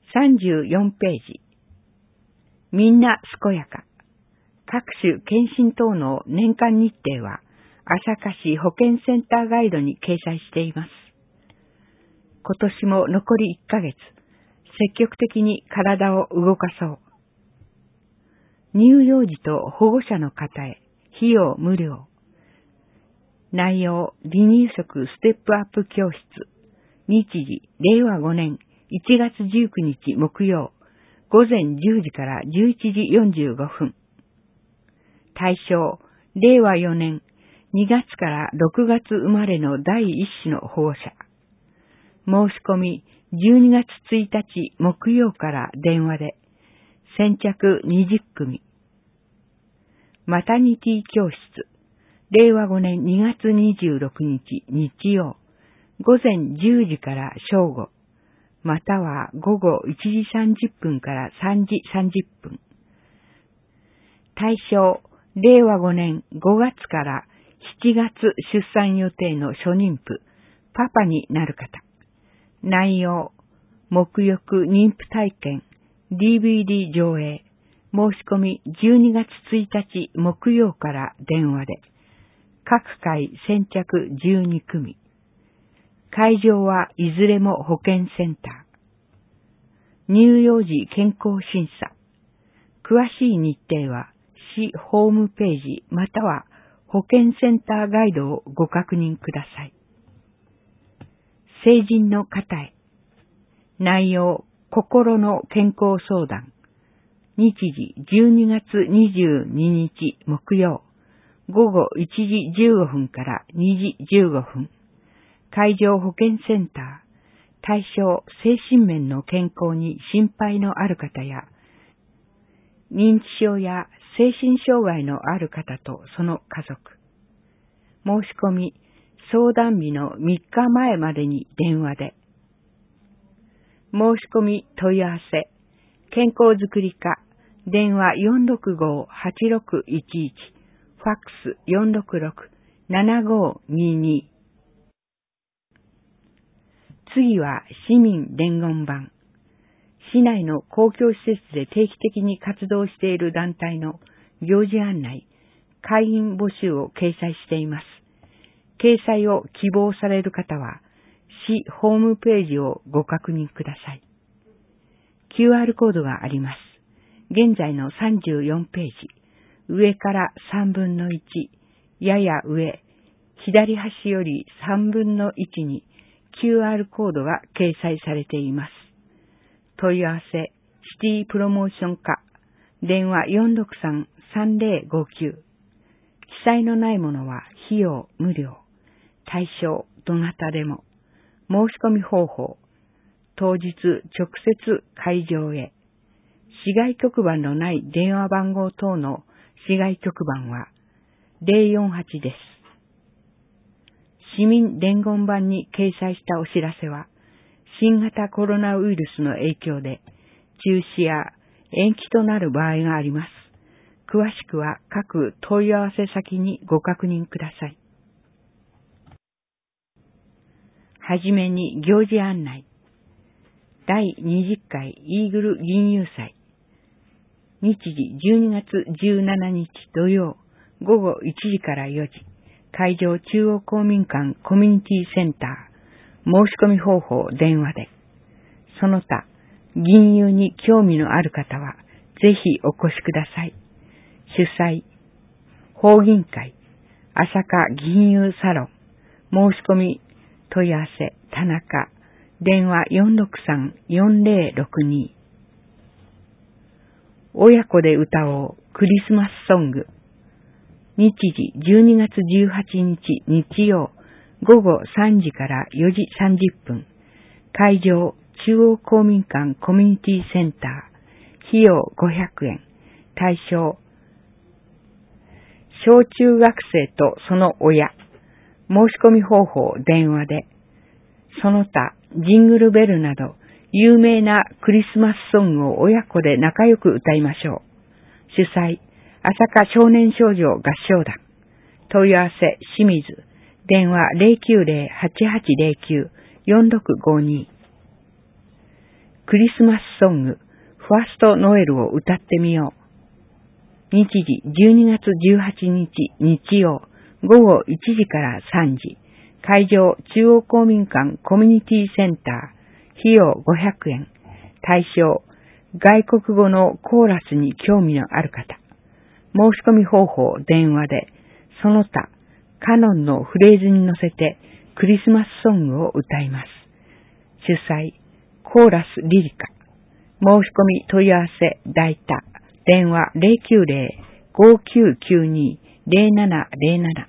34ページ。みんな健やか。各種検診等の年間日程は、朝霞市保健センターガイドに掲載しています。今年も残り1ヶ月、積極的に体を動かそう。乳幼児と保護者の方へ、費用無料。内容、離乳食ステップアップ教室。日時、令和5年1月19日木曜、午前10時から11時45分。対象、令和4年2月から6月生まれの第一子の保護者。申し込み、12月1日木曜から電話で、先着20組。マタニティ教室、令和5年2月26日日曜、午前10時から正午、または午後1時30分から3時30分。対象、令和5年5月から7月出産予定の初妊婦、パパになる方。内容、沐浴妊婦体験、DVD 上映。申し込み12月1日木曜から電話で。各回先着12組。会場はいずれも保健センター。乳幼児健康審査。詳しい日程は市ホームページまたは保健センターガイドをご確認ください。成人の方へ。内容、心の健康相談。日時12月22日木曜、午後1時15分から2時15分。会場保健センター。対象、精神面の健康に心配のある方や、認知症や精神障害のある方とその家族。申し込み、相談日の3日前までに電話で。申し込み問い合わせ、健康づくり課、電話465-8611、ファックス466-7522。次は市民伝言板。市内の公共施設で定期的に活動している団体の行事案内、会員募集を掲載しています。掲載を希望される方は、市ホームページをご確認ください。QR コードがあります。現在の34ページ、上から3分の1、やや上、左端より3分の1に QR コードが掲載されています。問い合わせ、シティプロモーション課、電話463-3059。記載のないものは費用無料。対象、どなたでも。申し込み方法、当日直接会場へ。市外局番のない電話番号等の市外局番は048です。市民伝言板に掲載したお知らせは、新型コロナウイルスの影響で中止や延期となる場合があります。詳しくは各問い合わせ先にご確認ください。はじめに行事案内。第20回イーグル銀融祭。日時12月17日土曜午後1時から4時。会場中央公民館コミュニティセンター。申し込み方法電話で。その他、銀融に興味のある方は、ぜひお越しください。主催、法銀会、朝霞銀融サロン、申し込み、問い合わせ、田中、電話463-4062。親子で歌おうクリスマスソング。日時12月18日日曜午後3時から4時30分。会場中央公民館コミュニティセンター。費用500円。対象小中学生とその親。申し込み方法電話で。その他ジングルベルなど有名なクリスマスソングを親子で仲良く歌いましょう。主催朝霞少年少女合唱団。問い合わせ清水。電話090-8809-4652。 クリスマスソング、ファーストノエルを歌ってみよう。日時12月18日日曜午後1時から3時。会場中央公民館コミュニティセンター。費用500円。対象外国語のコーラスに興味のある方。申し込み方法電話で、その他カノンのフレーズに乗せてクリスマスソングを歌います。主催コーラスリリカ。申し込み問い合わせ代打。電話090-5992-0707。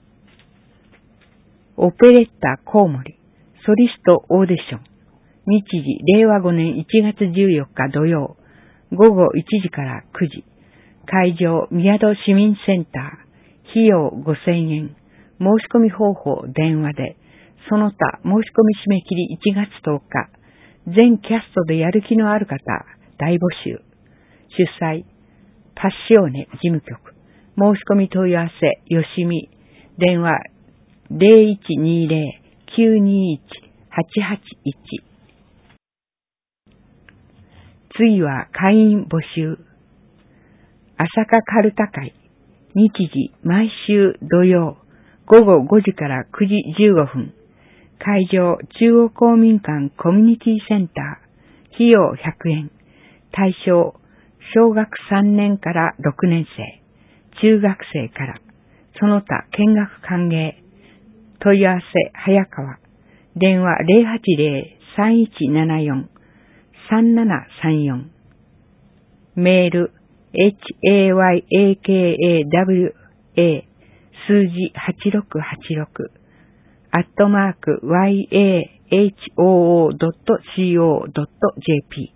オペレッタコウモリソリストオーディション。日時令和5年1月14日土曜午後1時から9時。会場宮戸市民センター。費用5000円。申し込み方法電話で、その他申し込み締め切り1月10日。全キャストでやる気のある方大募集。主催パッシオーネ事務局。申し込み問い合わせよしみ。電話0120-921-881。次は会員募集。朝霞カルタ会。日時毎週土曜午後5時から9時15分。会場中央公民館コミュニティセンター。費用100円。対象小学3年から6年生、中学生から、その他見学歓迎。問い合わせ早川。電話080-3174-3734。メールhayakawa 数字8686@yahoo.co.jp。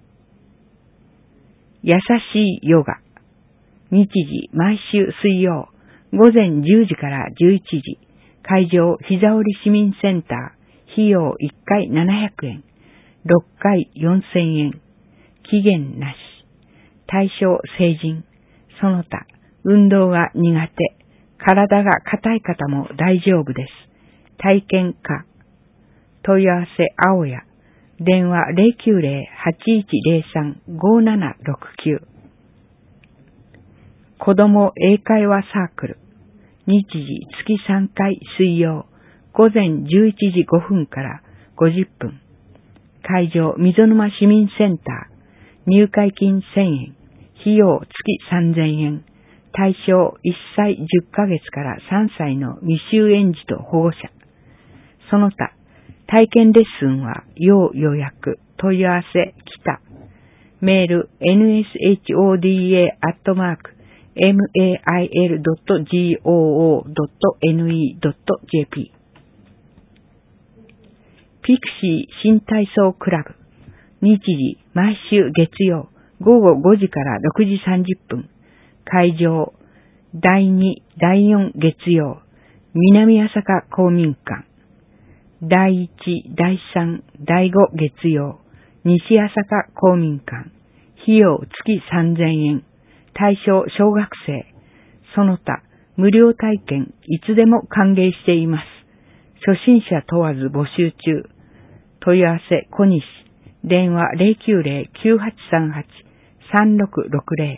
優しいヨガ。日時毎週水曜午前10時から11時。会場膝折市民センター。費用1回700円。6回4000円。期限なし。対象成人。その他運動が苦手、体が硬い方も大丈夫です。体験可。問い合わせ青や。電話090-8103-5769。子供英会話サークル。日時月3回水曜午前11時5分から50分。会場溝沼市民センター。入会金1000円。費用月3000円。対象1歳10ヶ月から3歳の未就園児と保護者。その他、体験レッスンは要予約。問い合わせ北。メール nshoda@mail.goo.ne.jp。 ピクシー新体操クラブ。日時毎週月曜午後5時から6時30分。会場第2、第4月曜南朝霞公民館。第1、第3、第5月曜西朝霞公民館。費用月3000円。対象小学生。その他無料体験いつでも歓迎しています。初心者問わず募集中。問い合わせ小西。電話090-9838-3660。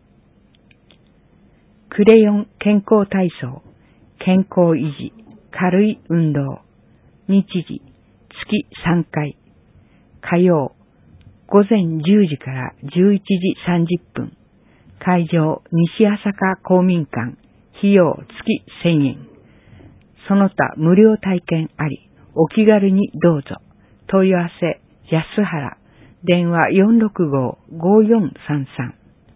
クレヨン健康体操。健康維持。軽い運動。日時月3回。火曜午前10時から11時30分。会場西朝霞公民館。費用月1000円。その他無料体験あり。お気軽にどうぞ。問い合わせ安原。電話465-5433。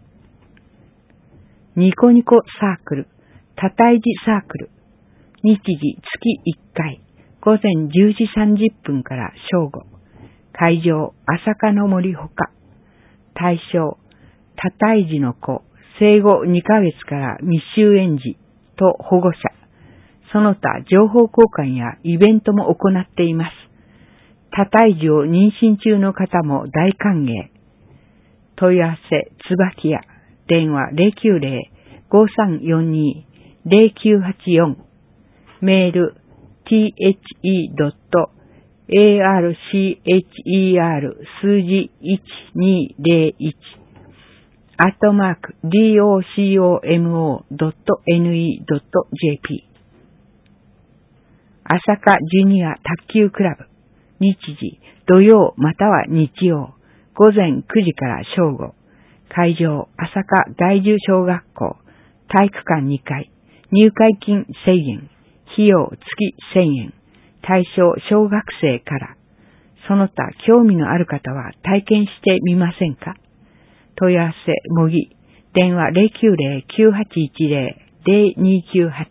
ニコニコサークル。たたいじサークル。日時月1回。午前10時30分から正午。会場朝霞の森ほか。対象たたいじの子。生後2ヶ月から未就園児と保護者。その他情報交換やイベントも行っています。たたいじを妊娠中の方も大歓迎。問い合わせ椿屋。電話090-5342-0984。メール the. ARCHER 数字1201@docomo.ne.jp 朝霞ジュニア卓球クラブ日時土曜または日曜午前9時から正午会場朝霞第10小学校体育館2階入会金1000円費用月1000円対象小学生からその他興味のある方は体験してみませんか問い合わせ模擬電話 090-9810-0298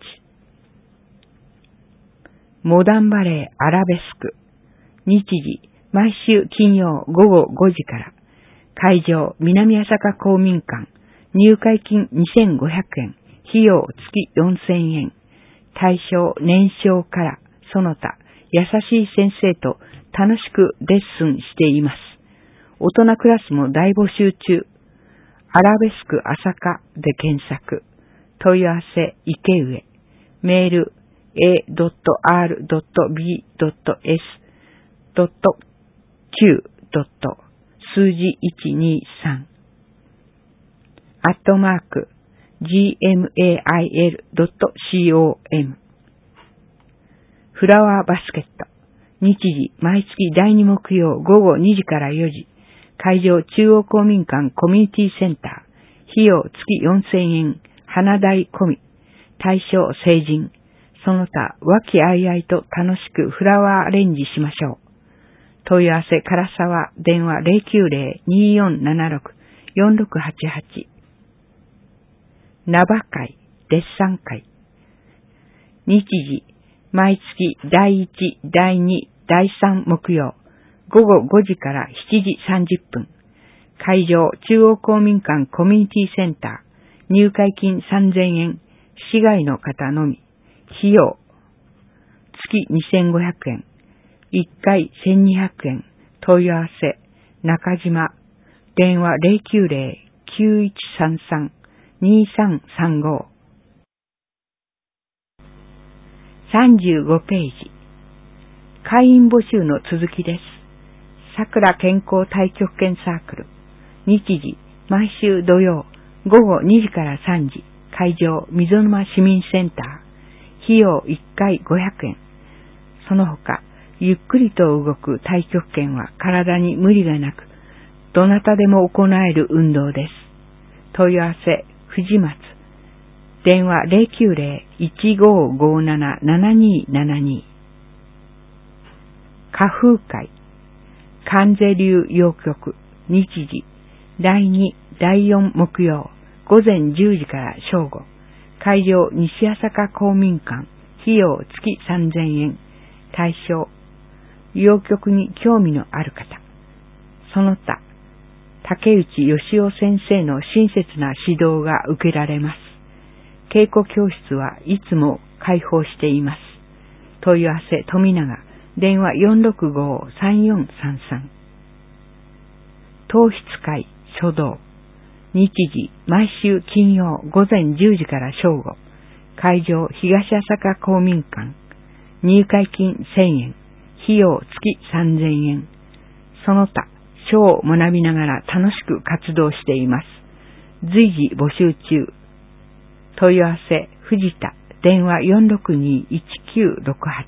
モダンバレーアラベスク日時毎週金曜午後5時から会場南朝霞公民館入会金2500円費用月4000円対象年少からその他優しい先生と楽しくレッスンしています。大人クラスも大募集中。アラベスク朝霞で検索。問い合わせ池上。メール a.r.b.s.q. 数字123 @gmail.com フラワーバスケット日時毎月第2木曜午後2時から4時会場中央公民館コミュニティセンター費用月4000円花代込み対象成人その他和気あいあいと楽しくフラワーアレンジしましょう問い合わせ唐沢電話 090-2476-4688 名場会デッサン会日時毎月第1、第2、第3木曜午後5時から7時30分会場中央公民館コミュニティセンター入会金3000円市外の方のみ費用月2500円1回1200円問い合わせ中島電話 090-9133-2335 35ページ会員募集の続きです。桜健康太極拳サークル日時毎週土曜午後2時から3時会場溝沼市民センター費用1回500円その他ゆっくりと動く太極拳は体に無理がなくどなたでも行える運動です。問い合わせ藤松電話 090-1557-7272 花風会関税流陽曲日時第2、第4木曜午前10時から正午会場西朝霞公民館費用月3000円対象陽曲に興味のある方その他竹内義雄先生の親切な指導が受けられます。稽古教室はいつも開放しています。問い合わせ富永電話 465-3433 糖質会書道日時毎週金曜午前10時から正午会場東朝霞公民館入会金1000円費用月3000円その他書を学びながら楽しく活動しています。随時募集中問い合わせ藤田電話 462-1968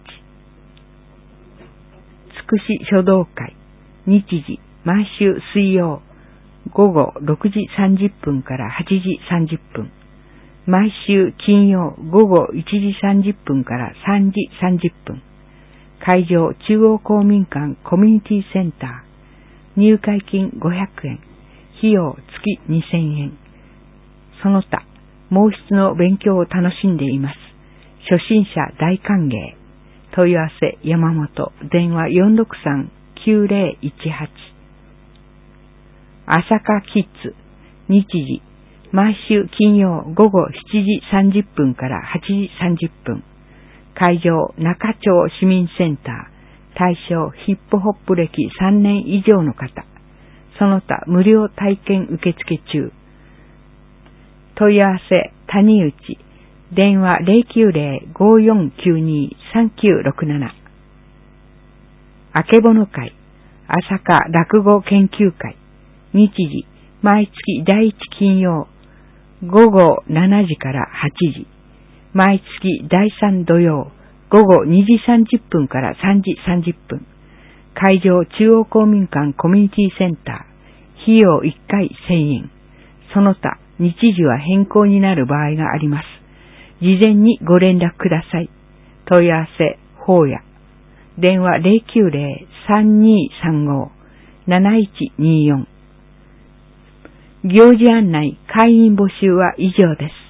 つくし書道会日時毎週水曜午後6時30分から8時30分毎週金曜午後1時30分から3時30分会場中央公民館コミュニティセンター入会金500円費用月2000円その他毛筆の勉強を楽しんでいます。初心者大歓迎。問い合わせ山本電話 463-9018 朝霞キッズ日時毎週金曜午後7時30分から8時30分会場中町市民センター対象ヒップホップ歴3年以上の方その他無料体験受付中問い合わせ谷内電話 090-5492-3967 あけぼの会、朝霞落語研究会、日時、毎月第1金曜、午後7時から8時、毎月第3土曜、午後2時30分から3時30分、会場中央公民館コミュニティセンター、費用1回1000円、その他日時は変更になる場合があります。事前にご連絡ください。問い合わせ、法屋。電話 090-3235-7124。行事案内、会員募集は以上です。